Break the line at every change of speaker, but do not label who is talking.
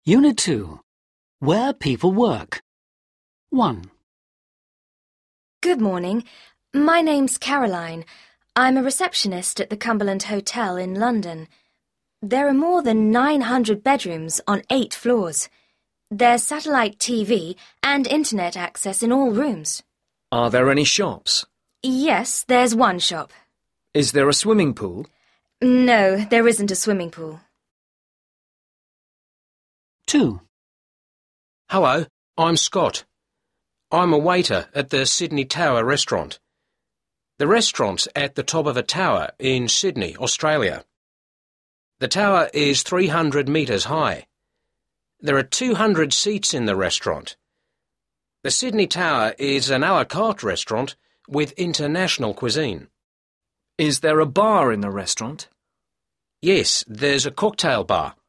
Unit 2. Where people work. 1.
Good morning. My name's Caroline. I'm a receptionist at the Cumberland Hotel in London. There are more than 900 bedrooms on 8 floors. There's satellite TV and internet access in all rooms.
Are there any shops?
Yes, there's one shop.
Is there a swimming pool?
No, there isn't a swimming pool.
2.
Hello, I'm Scott. I'm a waiter at the Sydney Tower restaurant. The restaurant's at the top of a tower in Sydney, Australia. The tower is 300 metres high. There are 200 seats in the restaurant. The Sydney Tower is an a la carte restaurant with international cuisine.
Is there a bar in the restaurant?
Yes, there's a cocktail bar.